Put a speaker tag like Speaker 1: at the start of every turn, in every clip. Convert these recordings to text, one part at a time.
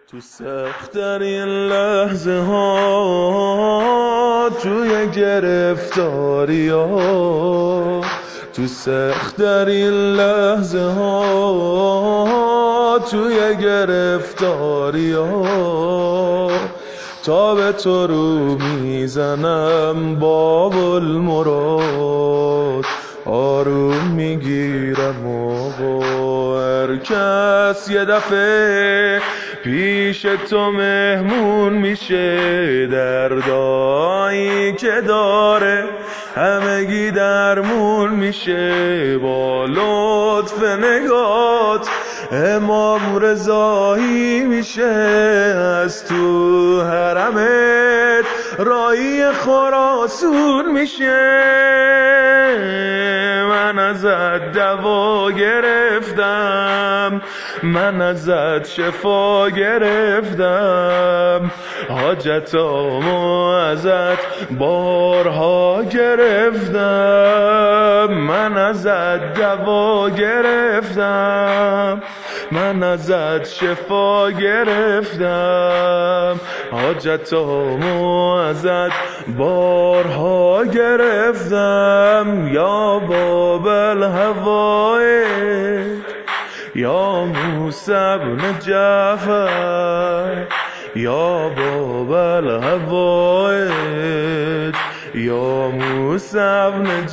Speaker 1: تو سخت‌ترین لحظه ها، توی گرفتاری ها، تو سخت‌ترین لحظه ها، توی گرفتاری ها، تا به تو رو میزنم باب المراد، آروم میگیرم و با هر کس یه دفعه پیش تو مهمون میشه، دردایی که داره همگی درمون میشه، با لطف نگات امام رضایی میشه، از تو حرمت رایی خراسون میشه. من ازت دوا گرفتم، من ازت شفا گرفتم، حاجتامو ازت بارها گرفتم، من ازت دوا گرفتم، من ازت شفا گرفتم، حاجتامو ازت بارها گرفتم. یا باب الهوائج یا موسی بن جعفر، یا باب الهوائج یا موسی بن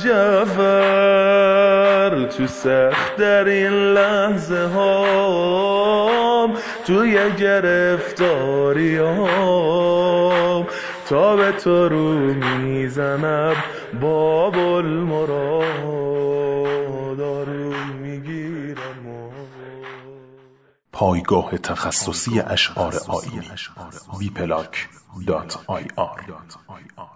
Speaker 1: جعفر، تو سخت‌ترین لحظه هام، توی گرفتاری هام، تا به تو رو میزنم باب المراد، آروم میگیرم.
Speaker 2: پایگاه تخصصی اشعار آیینی www.bplag.ir